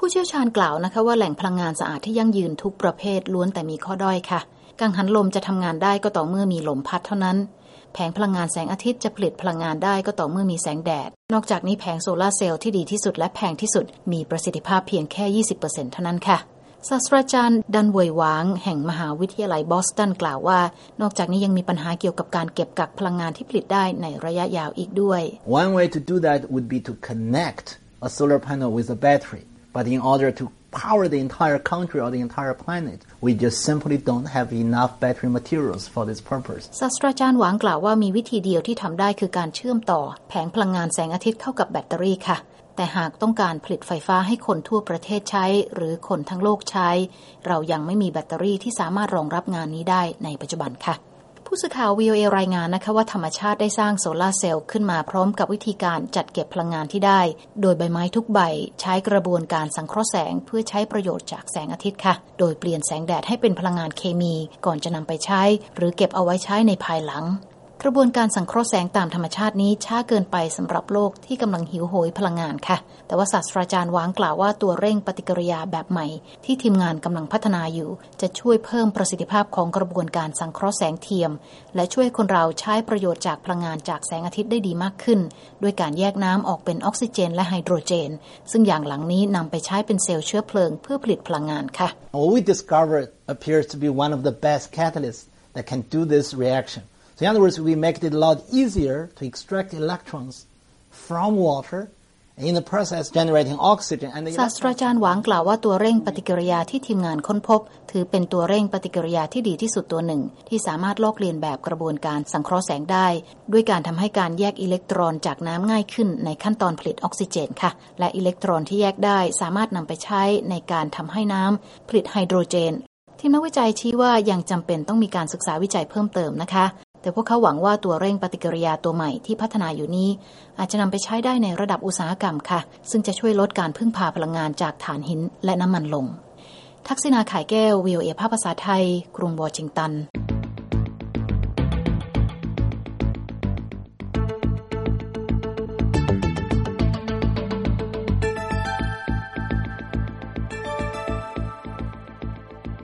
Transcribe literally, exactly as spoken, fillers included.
ผู้เชี่ยวชาญกล่าวนะคะว่าแหล่งพลังงานสะอาดที่ยั่งยืนทุกประเภทล้วนแต่มีข้อด้อยค่ะกังหันลมจะทำงานได้ก็ต่อเมื่อมีลมพัดเท่านั้นแผงพลังงานแสงอาทิตย์จะผลิตพลังงานได้ก็ต่อเมื่อมีแสงแดดนอกจากนี้แผงโซลาร์เซลล์ที่ดีที่สุดและแพงที่สุดมีประสิทธิภาพเพียงแค่ ยี่สิบเปอร์เซ็นต์ เท่านั้นค่ะศาสตราจารย์ดันเวยหวางแห่งมหาวิทยาลัยบอสตันกล่าวว่านอกจากนี้ยังมีปัญหาเกี่ยวกับการเก็บกักพลังงานที่ผลิตได้ในระยะยาวอีกด้วย One way to do that would be to connect a solar panel with a battery, but in order to power the entire country or the entire planet, we just simply don't have enough battery materials for this purpose. ศาสตราจารย์หวางกล่าวว่ามีวิธีเดียวที่ทำได้คือการเชื่อมต่อแผงพลังงานแสงอาทิตย์เข้ากับแบตเตอรี่ค่ะแต่หากต้องการผลิตไฟฟ้าให้คนทั่วประเทศใช้หรือคนทั้งโลกใช้เรายังไม่มีแบตเตอรี่ที่สามารถรองรับงานนี้ได้ในปัจจุบันค่ะผู้สื่อข่าว วี โอ เอ รายงานนะคะว่าธรรมชาติได้สร้างโซลาร์เซลล์ขึ้นมาพร้อมกับวิธีการจัดเก็บพลังงานที่ได้โดยใบไม้ทุกใบใช้กระบวนการสังเคราะห์แสงเพื่อใช้ประโยชน์จากแสงอาทิตย์ค่ะโดยเปลี่ยนแสงแดดให้เป็นพลังงานเคมีก่อนจะนำไปใช้หรือเก็บเอาไว้ใช้ในภายหลังกระบวนการสังเคราะห์แสงตามธรรมชาตินี้ช้าเกินไปสำหรับโลกที่กำลังหิวโหยพลังงานค่ะแต่ว่าศาสตราจารย์หวางกล่าวว่าตัวเร่งปฏิกิริยาแบบใหม่ที่ทีมงานกำลังพัฒนาอยู่จะช่วยเพิ่มประสิทธิภาพของกระบวนการสังเคราะห์แสงเทียมและช่วยคนเราใช้ประโยชน์จากพลังงานจากแสงอาทิตย์ได้ดีมากขึ้นด้วยการแยกน้ำออกเป็นออกซิเจนและไฮโดรเจนซึ่งอย่างหลังนี้นำไปใช้เป็นเซลล์เชื้อเพลิงเพื่อผลิตพลังงานค่ะ What we discovered appears to be one of the best catalysts that can do this reaction.So in other words, we make it a lot easier to extract electrons from water in the process generating oxygen and the ศาสตราจารย์หวางกล่าวว่าตัวเร่งปฏิกิริยาที่ทีมงานค้นพบถือเป็นตัวเร่งปฏิกิริยาที่ดีที่สุดตัวหนึ่งที่สามารถลอกเลียนแบบกระบวนการสังเคราะห์แสงได้ด้วยการทำให้การแยกอิเล็กตรอนจากน้ำง่ายขึ้นในขั้นตอนผลิตออกซิเจนค่ะและอิเล็กตรอนที่แยกได้สามารถนำไปใช้ในการทำให้น้ำผลิตไฮโดรเจนทีมนักวิจัยชี้ว่ายังจำเป็นต้องมีการศึกษาวิจัยเพิ่มเติมนะคะแต่พวกเขาหวังว่าตัวเร่งปฏิกิริยาตัวใหม่ที่พัฒนาอยู่นี้อาจจะนำไปใช้ได้ในระดับอุตสาหกรรมค่ะซึ่งจะช่วยลดการพึ่งพาพลังงานจากถ่านหินและน้ำมันลงทักษิณา ข่ายแก้ว วี โอ เอ ภาคภาษาไทยกรุงวอชิงตัน